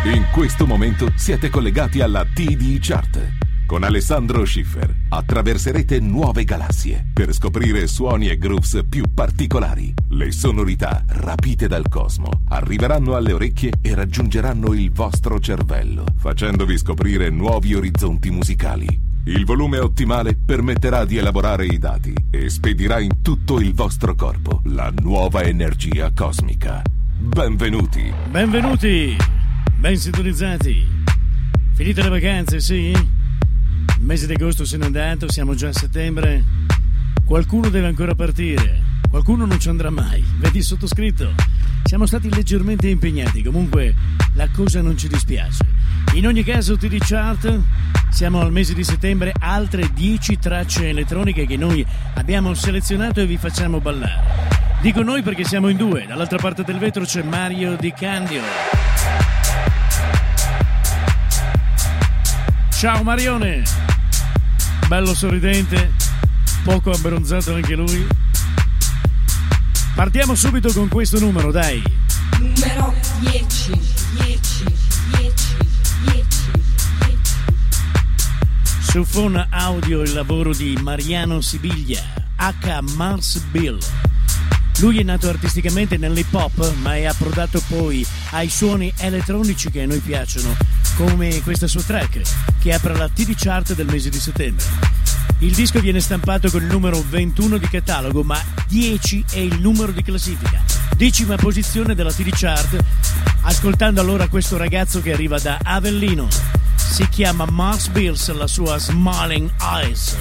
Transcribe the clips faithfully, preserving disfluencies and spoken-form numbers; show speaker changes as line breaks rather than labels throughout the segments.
In questo momento siete collegati alla T D Chart. Con Alessandro Schiffer attraverserete nuove galassie per scoprire suoni e grooves più particolari. Le sonorità rapite dal cosmo arriveranno alle orecchie e raggiungeranno il vostro cervello, facendovi scoprire nuovi orizzonti musicali. Il volume ottimale permetterà di elaborare i dati e spedirà in tutto il vostro corpo la nuova energia cosmica. Benvenuti!
Benvenuti! Ben sintonizzati! Finite le vacanze, sì? Il mese di agosto se n'è andato, siamo già a settembre. Qualcuno deve ancora partire, qualcuno non ci andrà mai. Vedi il sottoscritto? Siamo stati leggermente impegnati, comunque la cosa non ci dispiace. In ogni caso, T D Chart, siamo al mese di settembre, altre dieci tracce elettroniche che noi abbiamo selezionato e vi facciamo ballare. Dico noi perché siamo in due, dall'altra parte del vetro c'è Mario Di Candio. Ciao Marione, bello sorridente, poco abbronzato anche lui. Partiamo subito con questo numero, dai.
Numero dieci, dieci, dieci, dieci, dieci.
Su Phone Audio il lavoro di Mariano Sibiglia, H. Mars Bill. Lui è nato artisticamente nell'hip hop, ma è approdato poi ai suoni elettronici che a noi piacciono, come questa sua track che apre la T D Chart del mese di settembre. Il disco viene stampato con il numero ventuno di catalogo, ma dieci è il numero di classifica, decima posizione della T D Chart. Ascoltando allora questo ragazzo che arriva da Avellino, si chiama Mars Bills, la sua Smiling Eyes.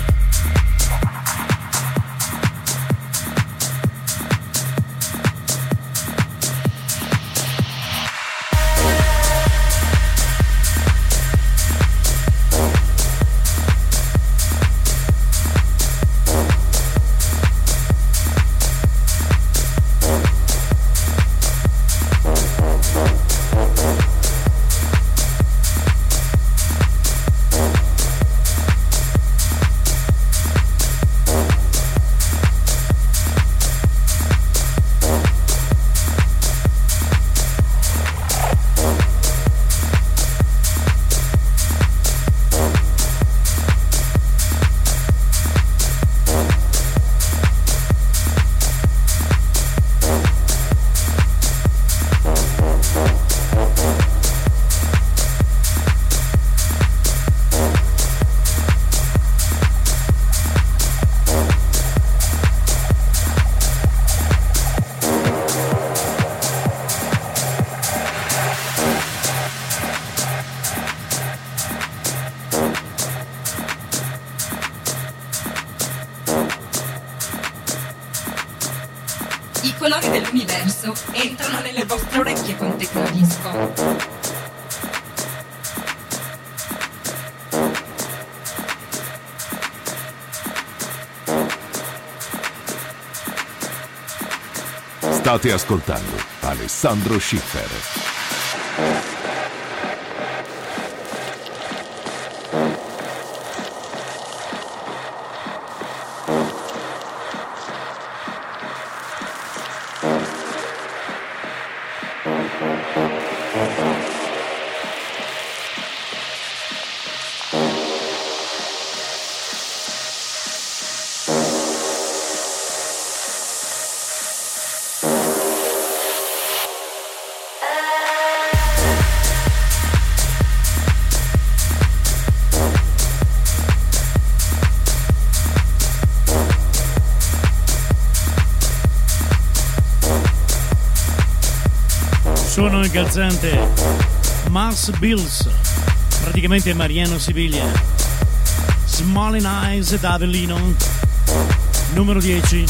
I colori dell'universo entrano nelle vostre orecchie con Tecnodisco.
State ascoltando Alessandro Schiffer.
Suono incalzante, Mars Bills, praticamente Mariano Sibiglia, Smiling Eyes da Avellino, numero dieci.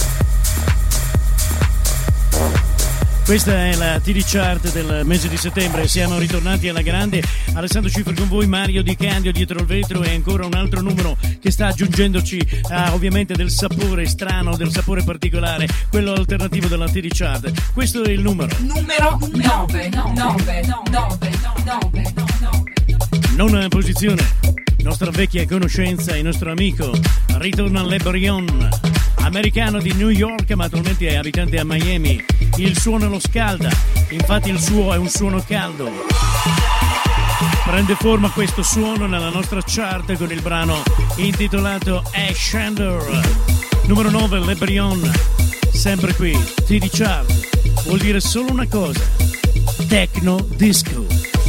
Questa è la T D Chart del mese di settembre, siamo ritornati alla grande. Alessandro Schiffer con voi, Mario Di Candio dietro il vetro e ancora un altro numero che sta aggiungendoci uh, ovviamente del sapore strano, del sapore particolare, quello alternativo della T D Chart. Questo è il numero.
Numero nove, nove, nove, nove, nove.
Nona posizione, nostra vecchia conoscenza, il nostro amico, ritorna all'Ebrion, americano di New York ma attualmente è abitante a Miami. Il suono lo scalda, infatti il suo è un suono caldo. Prende forma questo suono nella nostra chart con il brano intitolato Ascender. Numero nove, LeBron, sempre qui, T D Chart. Vuol dire solo una cosa: techno disco.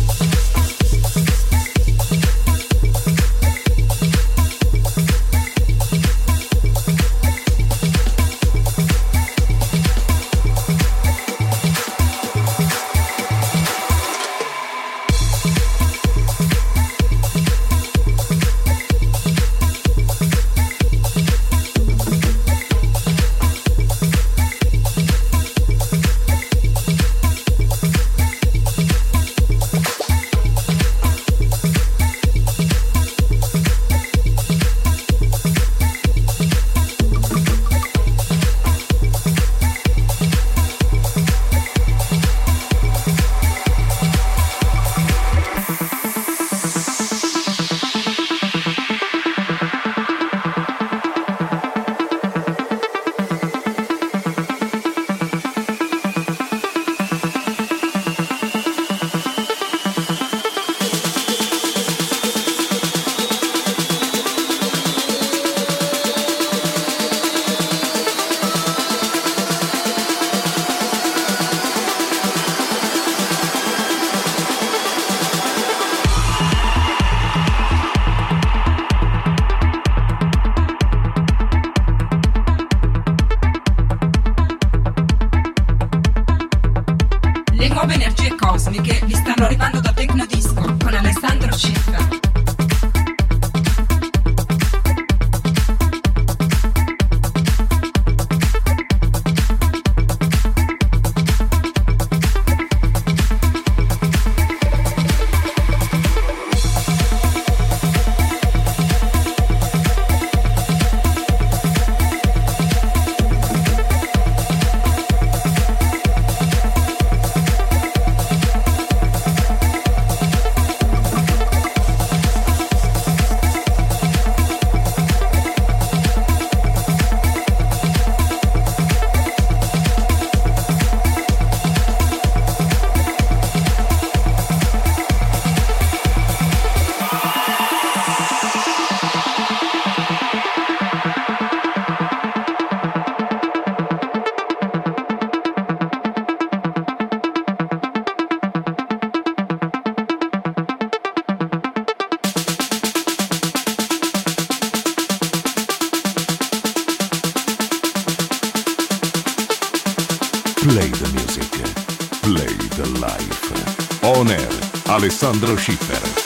Play the music, play the life. On air, Alessandro Schiffer.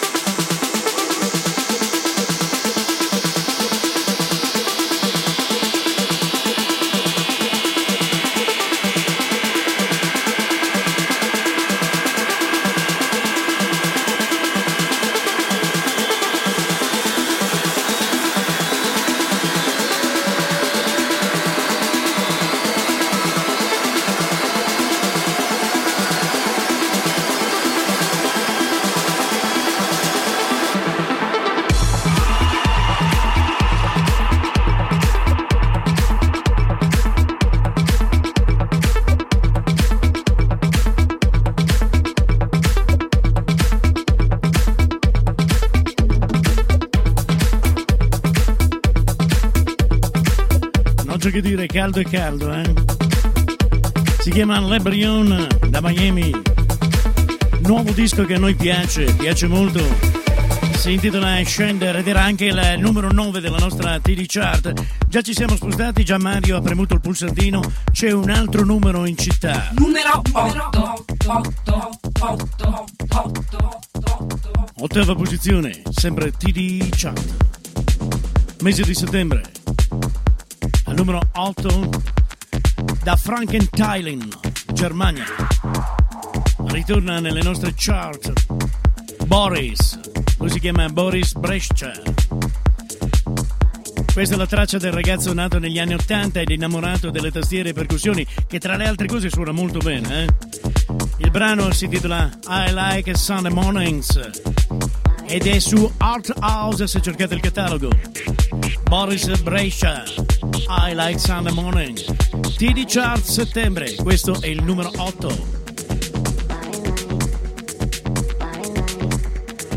Che dire, caldo e caldo, eh? Si chiama LeBron da Miami, nuovo disco che a noi piace, piace molto, si intitola Ascender ed era anche il numero nove della nostra T D Chart. Già ci siamo spostati, già Mario ha premuto il pulsantino, c'è un altro numero in città.
Numero otto, otto, otto, otto, otto.
Ottava posizione, sempre T D Chart. Mese di settembre. Al numero otto da Frankenthalen, Germania. Ritorna nelle nostre chart Boris, lui si chiama Boris Brejcha. Questa è la traccia del ragazzo nato negli anni ottanta ed innamorato delle tastiere e percussioni, che tra le altre cose suona molto bene, eh? Il brano si intitola I Like Sunday Mornings ed è su Art House se cercate il catalogo. Boris Brejcha, I Like Sunday Morning. T D Chart settembre, questo è il numero otto.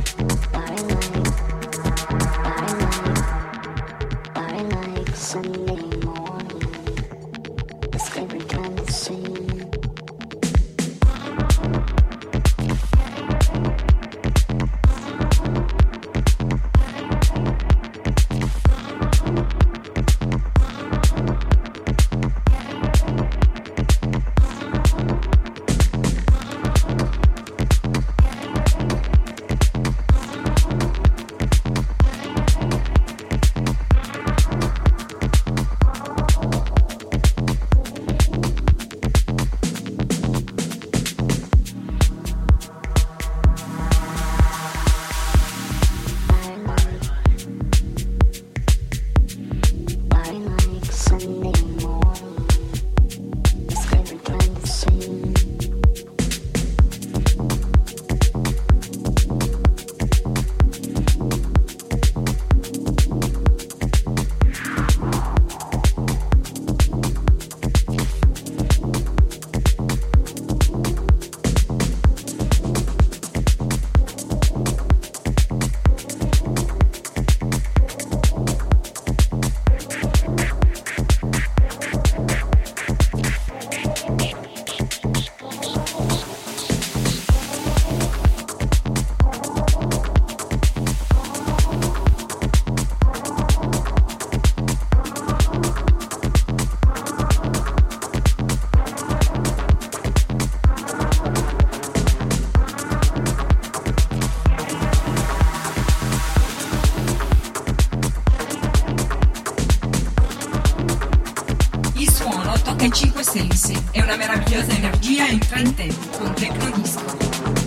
sensi e una meravigliosa energia entra in te con Tecnodisco.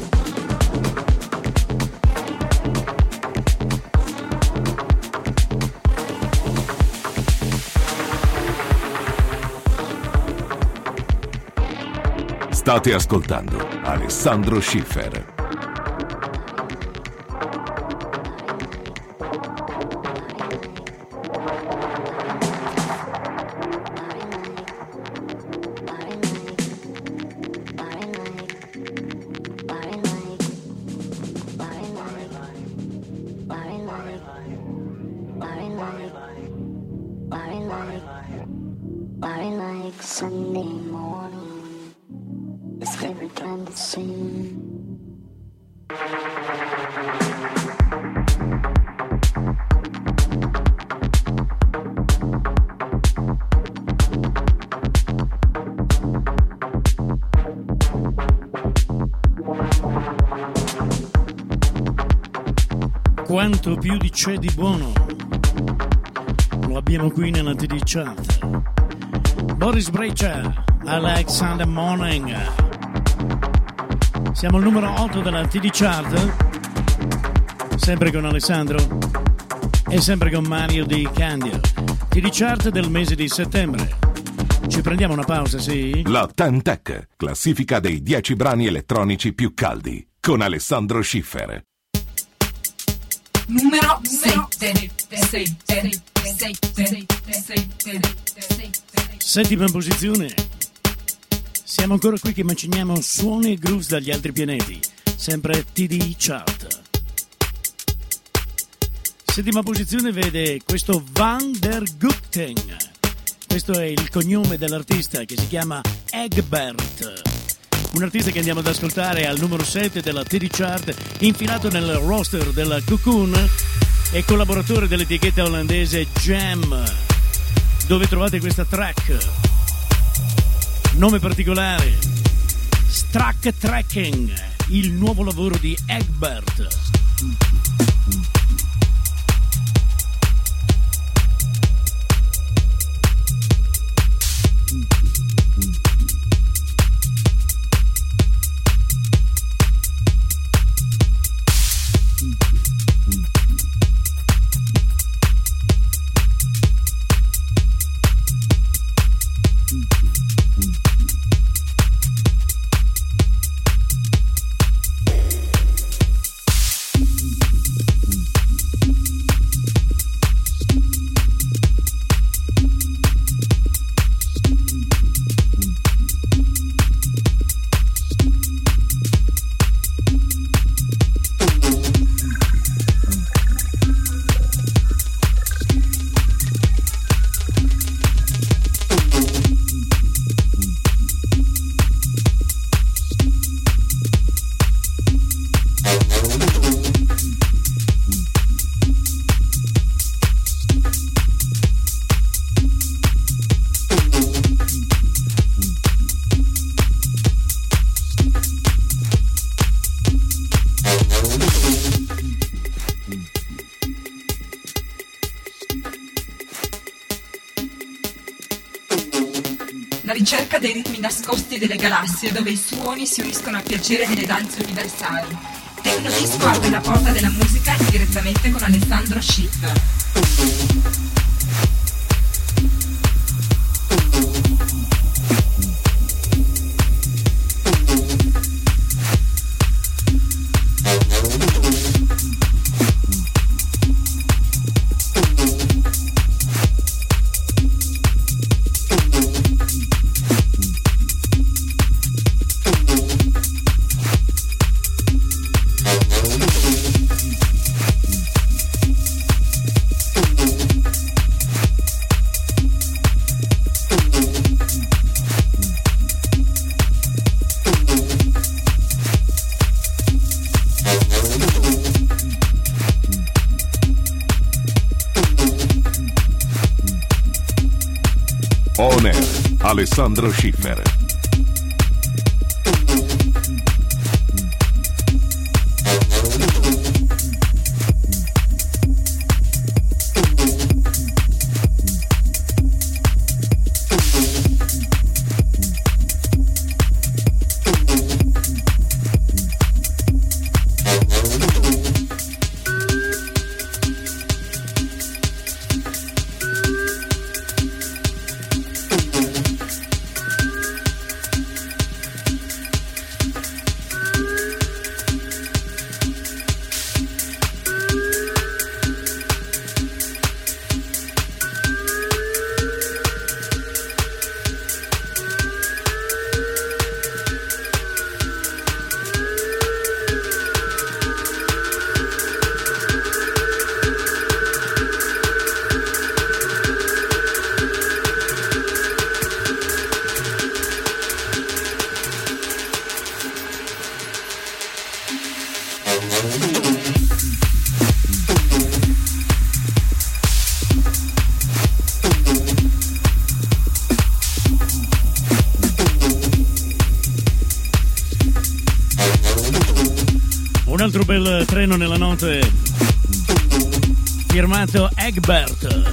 State ascoltando Alessandro Schiffer.
Quanto più di c'è di buono lo abbiamo qui nella T D Chart. Boris Brejcha, I Like Sunday Morning. Siamo al numero otto della T D Chart, sempre con Alessandro e sempre con Mario di Candia. T D Chart del mese di settembre. Ci prendiamo una pausa, sì?
La Ten Tech, classifica dei dieci brani elettronici più caldi, con Alessandro Schiffer.
Numero sette.
Settima posizione. Siamo ancora qui che maciniamo suoni e grooves dagli altri pianeti. Sempre T D Chart. Settima posizione vede questo Van der Gugten. Questo è il cognome dell'artista, che si chiama Egbert. Un artista che andiamo ad ascoltare al numero sette della T D Chart, infilato nel roster della Cocoon e collaboratore dell'etichetta olandese Jam, dove trovate questa track. Nome particolare, Strack Tracking, il nuovo lavoro di Egbert.
La ricerca dei ritmi nascosti delle galassie, dove i suoni si uniscono al piacere delle danze universali. Tecnodisco apre la porta della musica direttamente con Alessandro Schiffer.
On Air, Alessandro Schiffer.
Un altro bel treno nella notte firmato Egbert,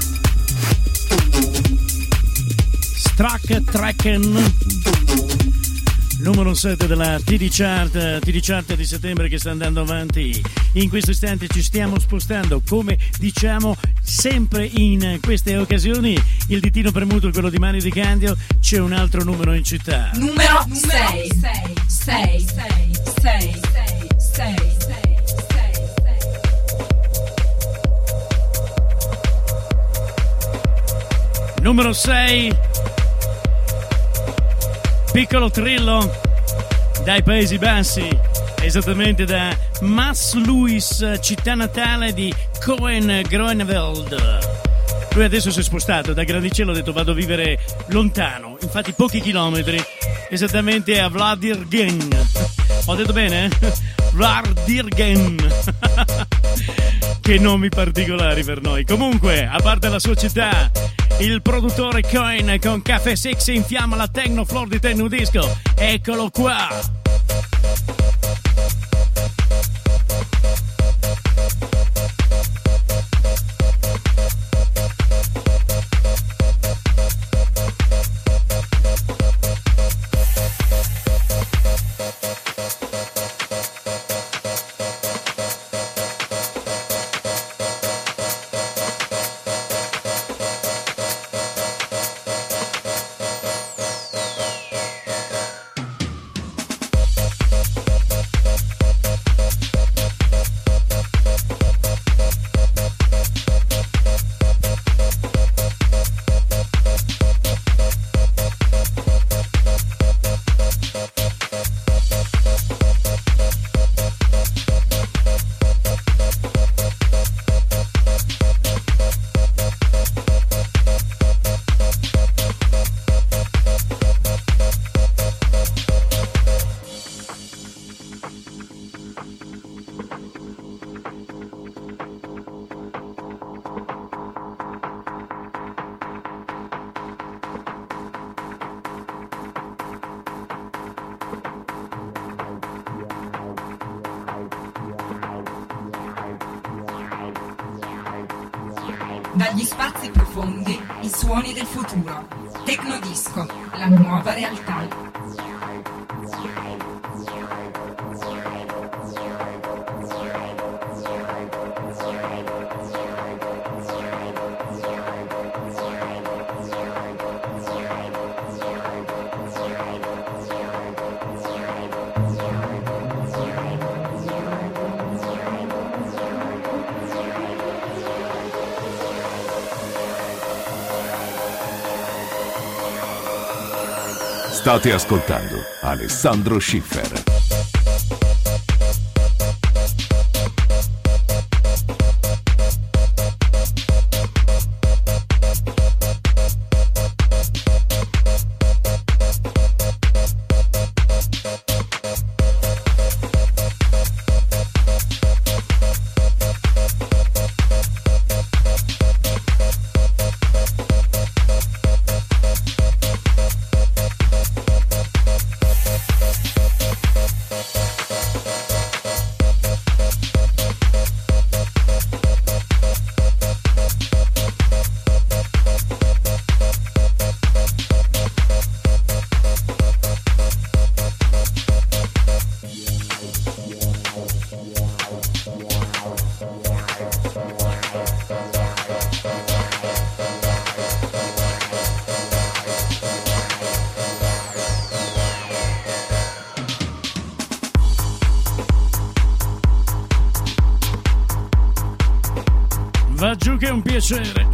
Strack Trekken, numero sette della T D Chart, T D Chart di settembre che sta andando avanti. In questo istante ci stiamo spostando, come diciamo sempre in queste occasioni, il ditino premuto, quello di Mani di Candio, c'è un altro numero in città.
Numero sei, sei, sei, sei, sei, sei, sei.
Numero sei, piccolo trillo dai Paesi Bassi, esattamente da Mats Louis, città natale di Koen Groeneveld. Lui adesso si è spostato da Grandicello, ha detto vado a vivere lontano, infatti pochi chilometri, esattamente a Vlaardingen. Ho detto bene? Vlaardingen. Che nomi particolari per noi. Comunque, a parte la sua città, il produttore Coin con Caffè Six infiamma la techno floor di Techno Disco. Eccolo qua.
Dagli spazi profondi, i suoni del futuro. Tecnodisco, la nuova realtà.
State ascoltando Alessandro Schiffer.
Va giù che è un piacere.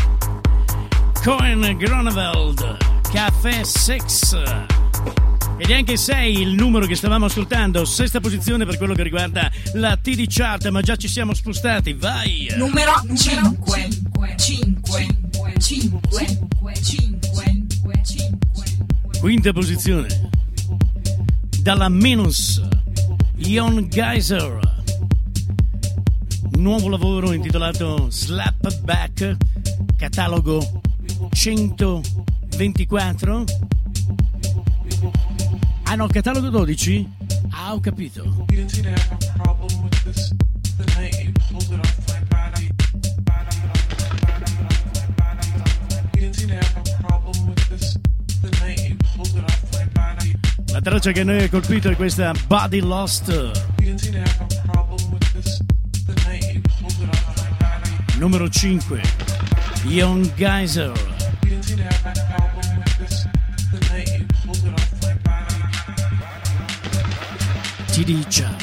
Coen Groeneveld, Caffè Six. Ed è anche sei il numero che stavamo ascoltando, sesta posizione per quello che riguarda la T D Chart, ma già ci siamo spostati, vai!
Numero cinque, cinque, cinque, cinque, cinque.
Quinta posizione. Dalla Minus, Ion Geyser, nuovo lavoro intitolato Slap Back, catalogo centoventiquattro. Ah no, catalogo dodici? Ah, ho capito. La traccia che noi ha colpito è questa Body Lost, numero cinque, Young Geyser, T D Chart.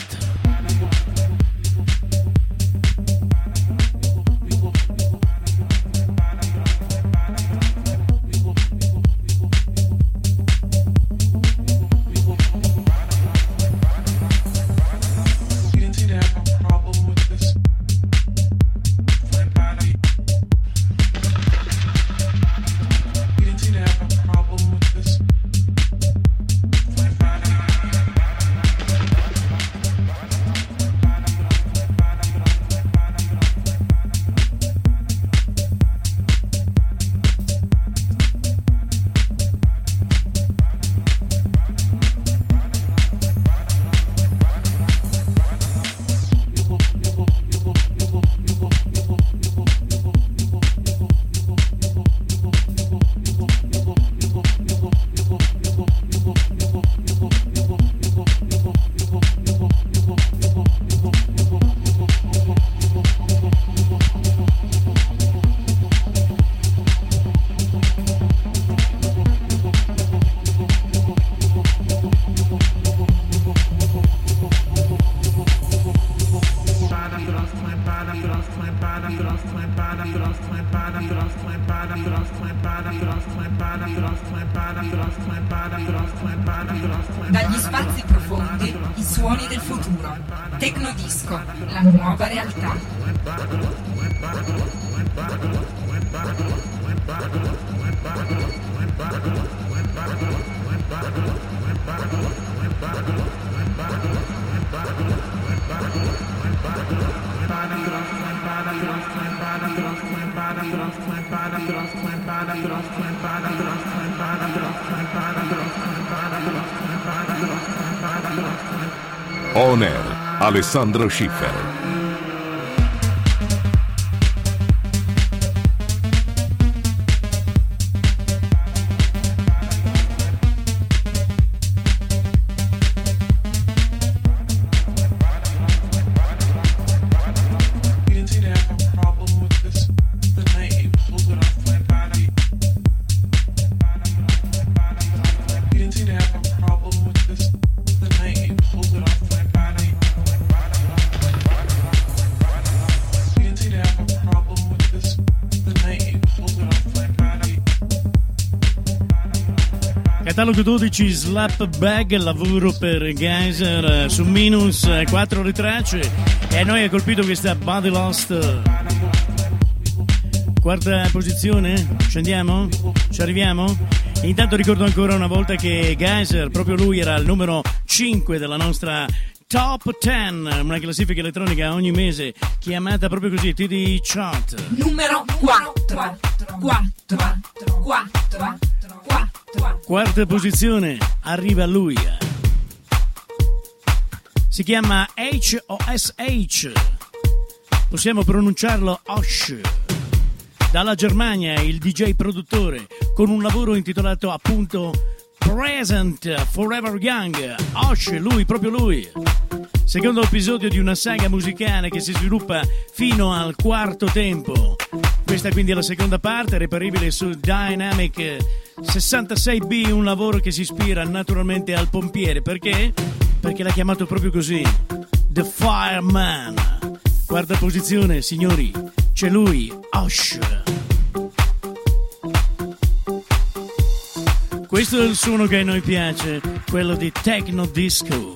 Dagli spazi profondi, i suoni del futuro. Tecnodisco, la nuova realtà.
On Air, Alessandro Schiffer.
Catalogo dodici, Slap Bag, lavoro per Geyser su Minus, quattro ritracce, e a noi ha colpito questa Body Lost. Quarta posizione, scendiamo? Ci arriviamo? Intanto ricordo ancora una volta che Geyser, proprio lui, era il numero cinque della nostra Top dieci, una classifica elettronica ogni mese chiamata proprio così, T D Chart.
Numero quattro, quattro, quattro, quattro.
Quarta posizione, arriva lui. Si chiama H O S H, possiamo pronunciarlo Osh. Dalla Germania, il D J produttore, con un lavoro intitolato appunto Present Forever Young. Osh, lui, proprio lui. Secondo episodio di una saga musicale che si sviluppa fino al quarto tempo. Questa quindi è la seconda parte, reperibile su Dynamic sessantasei B, un lavoro che si ispira naturalmente al pompiere. Perché? Perché l'ha chiamato proprio così, The Fireman. Quarta posizione, signori, c'è lui, Osh. Questo è il suono che a noi piace, quello di Techno Disco.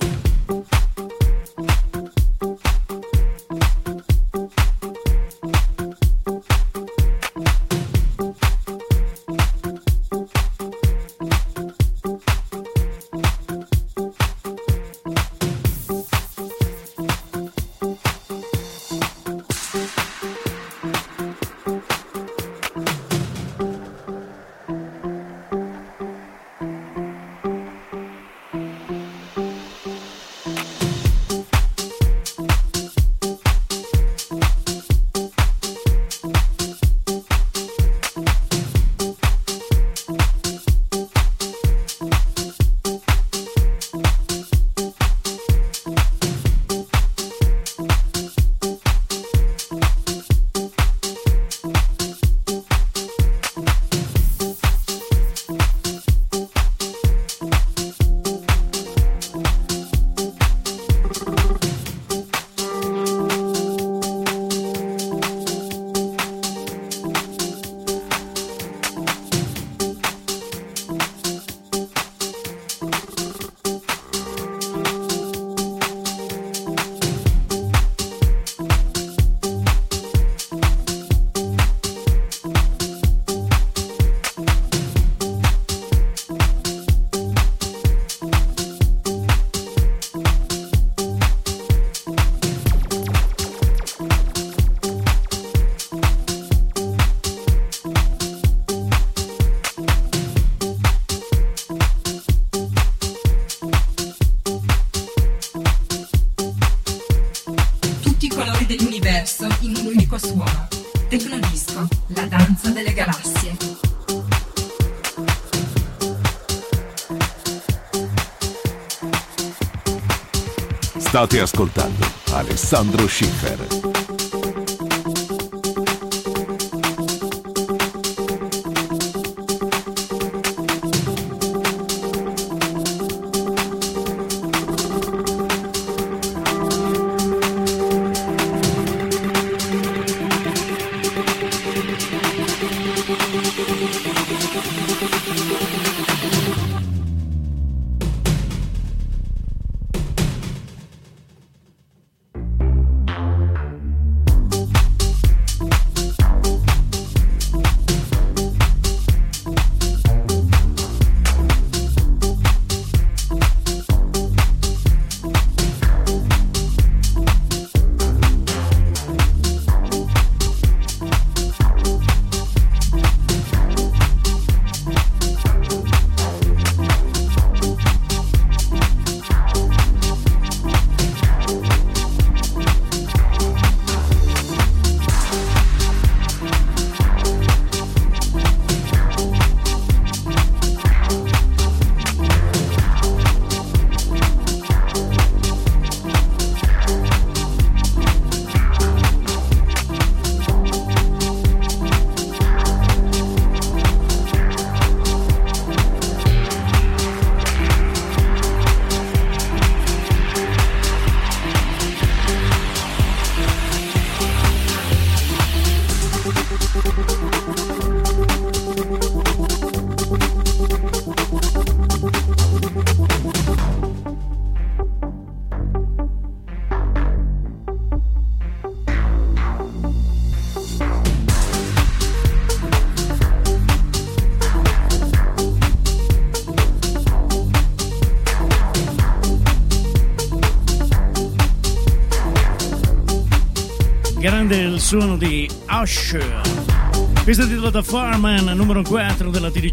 i colori dell'universo in un unico suono. Tecnodisco, la danza delle galassie.
State ascoltando Alessandro Schiffer.
Grande il suono di Usher. Questo è titolato Fireman, numero quattro della T D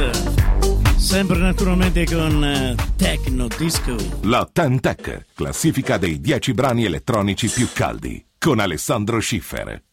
Chart. Sempre naturalmente con uh, Techno Disco.
La ten Tech, classifica dei dieci brani elettronici più caldi, con Alessandro Schiffer.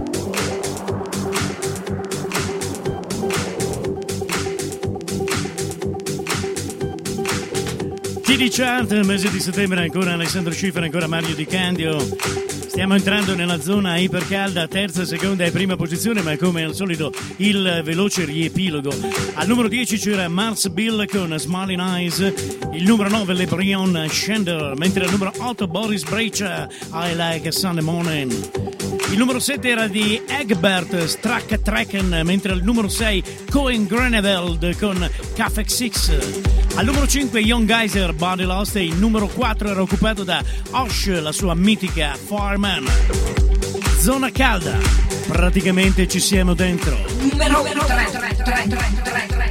T D Chart, mese di settembre, ancora Alessandro Schiffer, ancora Mario Di Candio. Stiamo entrando nella zona ipercalda, terza, seconda e prima posizione, ma come al solito il veloce riepilogo. Al numero dieci c'era Mars Bill con Smiling Eyes, il numero nove LeBron Schendler, mentre al numero otto Boris Brejcha, I Like a Sunday Morning. Il numero sette era di Egbert Strack Trekken, mentre al numero sei Cohen Greneveld con Cafex Six. Al numero cinque Young Geyser, Body Lost, e il numero quattro era occupato da Osh, la sua mitica Fireman. Zona calda, praticamente ci siamo dentro.
Numero tre.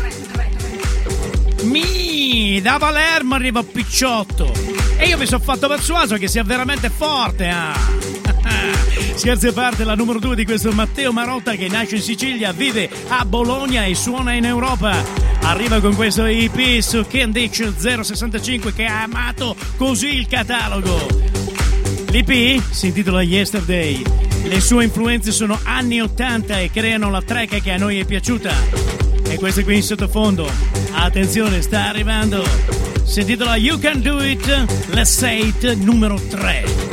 Mi, da Palermo arriva Picciotto e io mi sono fatto persuaso che sia veramente forte, ah. Scherzi a parte, la numero due di questo Matteo Marotta, che nasce in Sicilia, vive a Bologna e suona in Europa. Arriva con questo E P su Canditch zero sessantacinque, che ha amato così il catalogo. L'E P si intitola Yesterday. Le sue influenze sono anni ottanta e creano la track che a noi è piaciuta. E questa qui in sottofondo, attenzione, sta arrivando. Si intitola You Can Do It, Let's Say It, numero tre.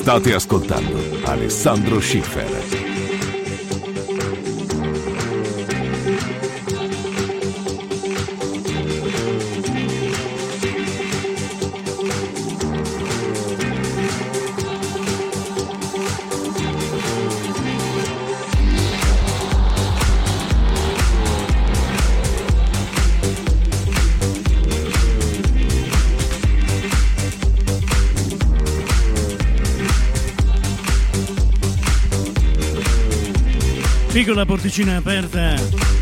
State ascoltando Alessandro Schiffer.
Piccola porticina aperta.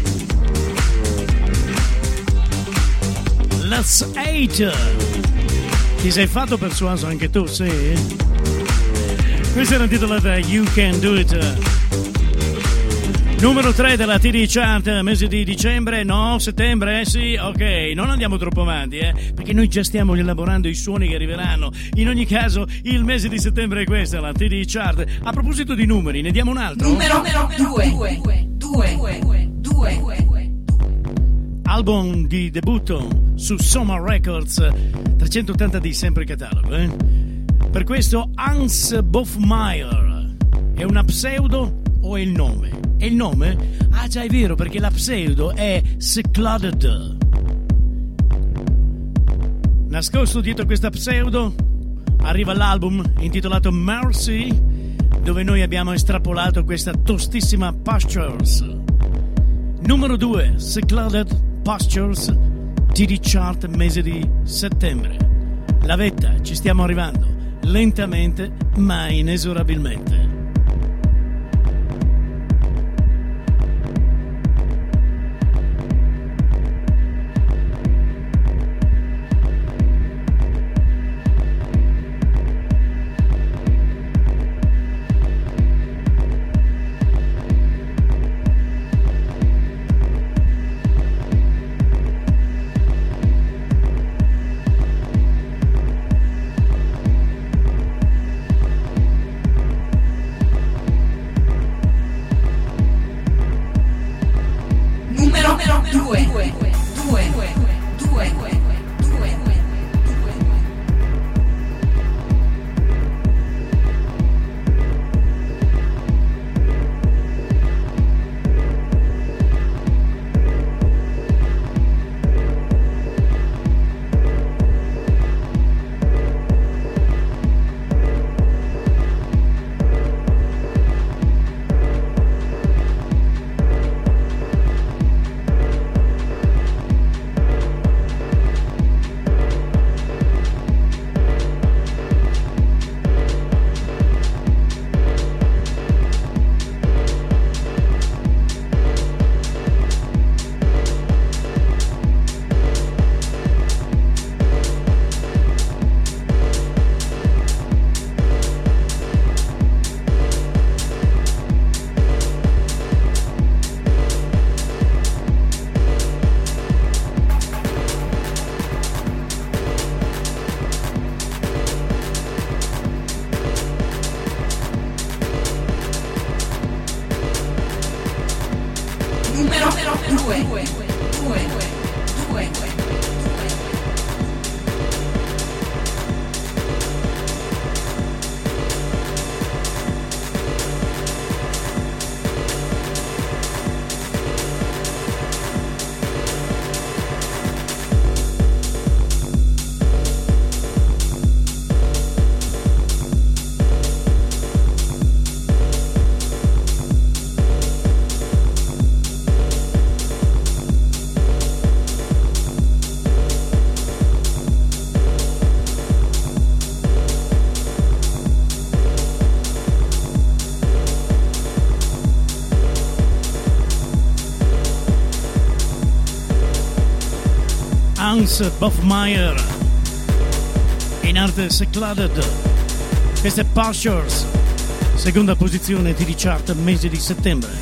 Let's Eight. Ti sei fatto persuaso anche tu, sì? Questa era intitolata You Can Do It. Numero tre della T D Chart, mese di dicembre, no, settembre, eh sì, ok, non andiamo troppo avanti, eh, perché noi già stiamo elaborando i suoni che arriveranno. In ogni caso, il mese di settembre è questa, la T D Chart. A proposito di numeri, ne diamo un altro?
Numero due, due, due.
Album di debutto su Soma Records, trecentottanta di sempre catalogo, eh. Per questo Hans Bofmeyer è una pseudo o è il nome? È il nome? Ah già, è vero, perché la pseudo è Secluded. Nascosto dietro questa pseudo arriva l'album intitolato Mercy, dove noi abbiamo estrapolato questa tostissima Pastures. Numero due, Secluded, Pastures, T D Chart, mese di settembre. La vetta, ci stiamo arrivando, lentamente ma inesorabilmente. Hans Bofmeyer, in arte Secluded. Queste Pastures, seconda posizione T D Chart, mese di settembre.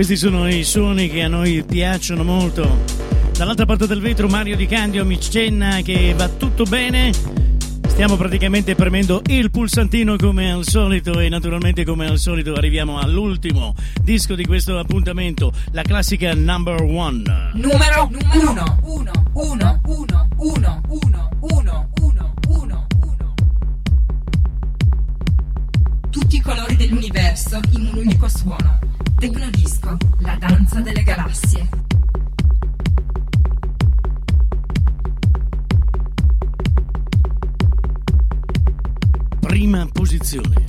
Questi sono i suoni che a noi piacciono molto. Dall'altra parte del vetro Mario Di Candio mi cenna che va tutto bene. Stiamo praticamente premendo il pulsantino come al solito e naturalmente come al solito arriviamo all'ultimo disco di questo appuntamento, la classica number one.
Numero uno, uno, uno, uno, uno, uno, uno, uno, uno, uno. Tutti i colori dell'universo in un unico suono. Tecnodisco, la danza delle galassie.
Prima posizione.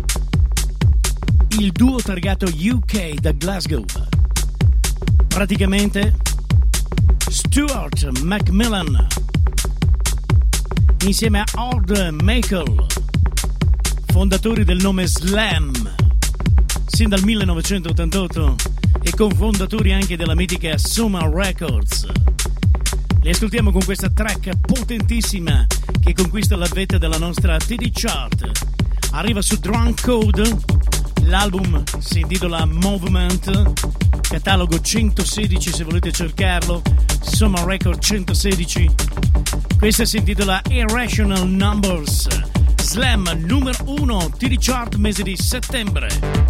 Il duo targato U K da Glasgow. Praticamente Stuart Macmillan insieme a Ord Michael, fondatori del nome Slam sin dal millenovecentottantotto e cofondatori anche della mitica Soma Records. Li ascoltiamo con questa track potentissima che conquista la vetta della nostra T D Chart. Arriva su Drunk Code, l'album si intitola Movement, catalogo centosedici se volete cercarlo, Soma Record centosedici. Questa si intitola Irrational Numbers. Slam numero uno, T D Chart mese di settembre.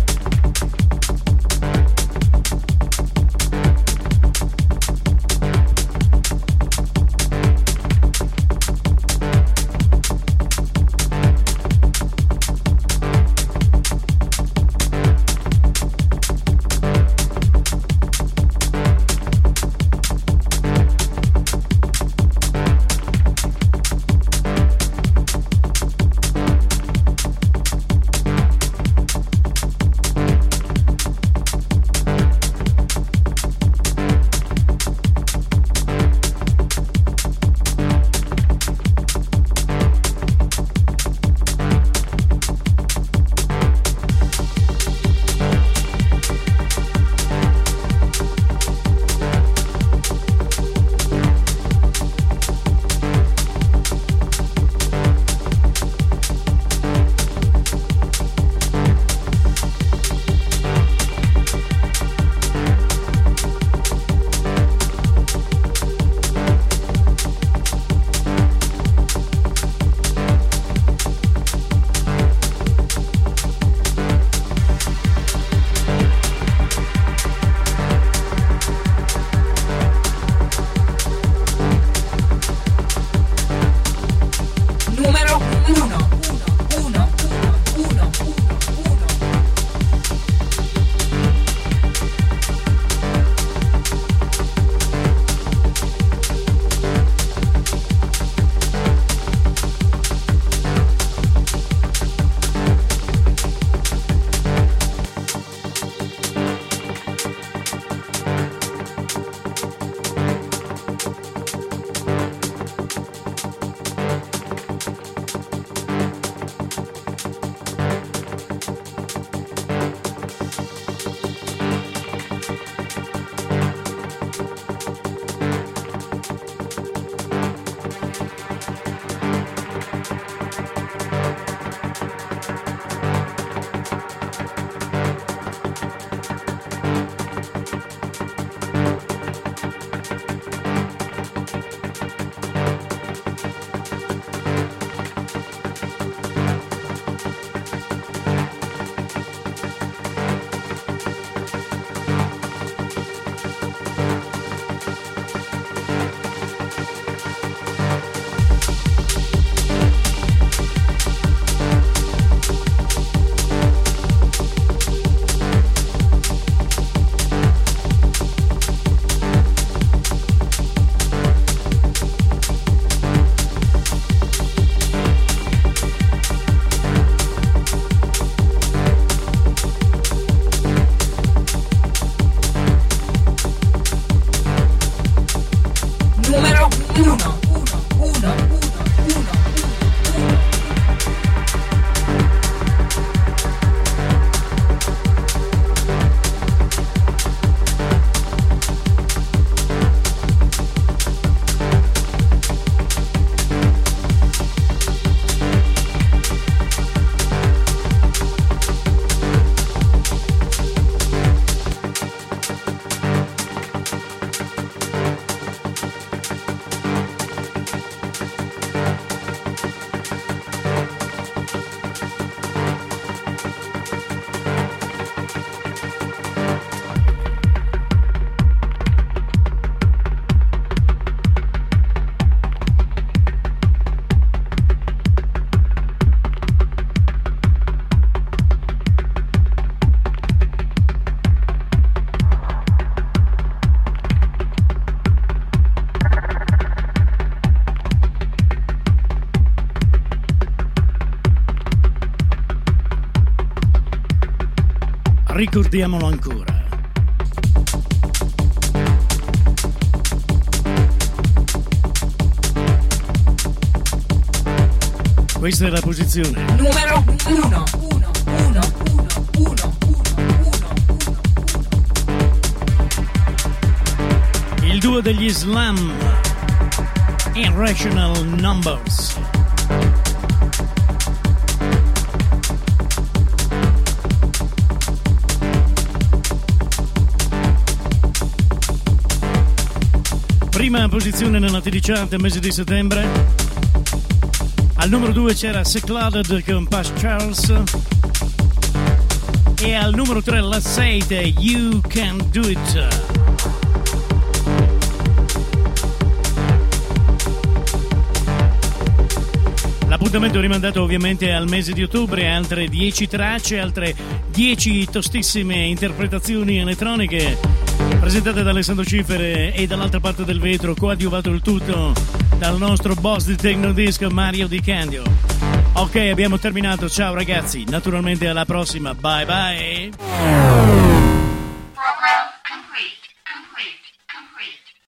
ricordiamolo ancora. Questa è la posizione
numero uno. Uno, uno, uno, uno, uno,
il duo degli Slam, Irrational Numbers. Prima posizione nella T D Chart mese di settembre. Al numero due c'era Secluded con Past Charles e al numero tre la Seite You Can Do It. L'appuntamento è rimandato ovviamente al mese di ottobre, altre dieci tracce, altre dieci tostissime interpretazioni elettroniche presentate da Alessandro Schiffer e dall'altra parte del vetro coadiuvato il tutto dal nostro boss di Techno Disco Mario Di Candio. Ok, abbiamo terminato, ciao ragazzi, naturalmente alla prossima, bye bye.